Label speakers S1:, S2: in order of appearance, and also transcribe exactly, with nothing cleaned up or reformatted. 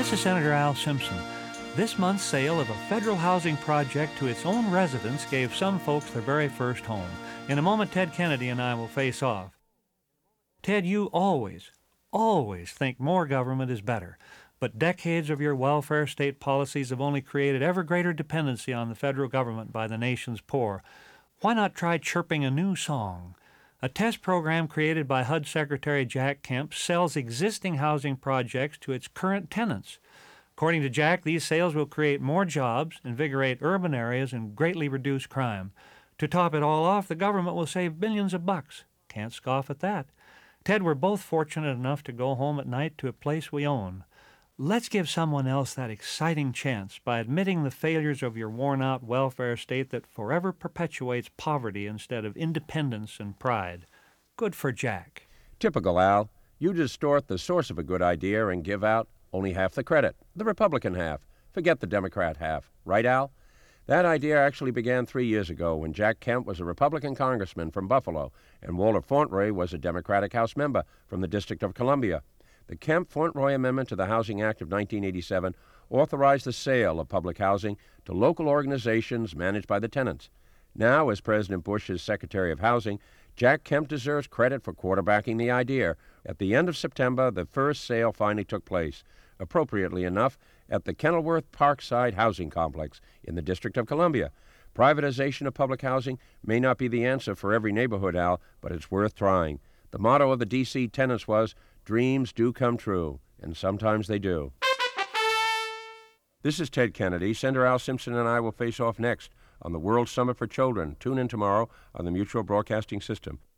S1: This is Senator Al Simpson. This month's sale of a federal housing project to its own residents gave some folks their very first home. In a moment, Ted Kennedy and I will face off. Ted, you always, always think more government is better. But decades of your welfare state policies have only created ever greater dependency on the federal government by the nation's poor. Why not try chirping a new song? A test program created by H U D Secretary Jack Kemp sells existing housing projects to its current tenants. According to Jack, these sales will create more jobs, invigorate urban areas, and greatly reduce crime. To top it all off, the government will save billions of bucks. Can't scoff at that. Ted, we're both fortunate enough to go home at night to a place we own. Let's give someone else that exciting chance by admitting the failures of your worn-out welfare state that forever perpetuates poverty instead of independence and pride. Good for Jack.
S2: Typical, Al. You distort the source of a good idea and give out only half the credit, the Republican half. Forget the Democrat half. Right, Al? That idea actually began three years ago when Jack Kemp was a Republican congressman from Buffalo and Walter Fauntleroy was a Democratic House member from the District of Columbia. The Kemp-Fauntleroy Amendment to the Housing Act of nineteen eighty-seven authorized the sale of public housing to local organizations managed by the tenants. Now, as President Bush is Secretary of Housing, Jack Kemp deserves credit for quarterbacking the idea. At the end of September, the first sale finally took place, appropriately enough, at the Kenilworth Parkside Housing Complex in the District of Columbia. Privatization of public housing may not be the answer for every neighborhood, Al, but it's worth trying. The motto of the D C tenants was, "Dreams do come true," and sometimes they do. This is Ted Kennedy. Senator Al Simpson and I will face off next on the World Summit for Children. Tune in tomorrow on the Mutual Broadcasting System.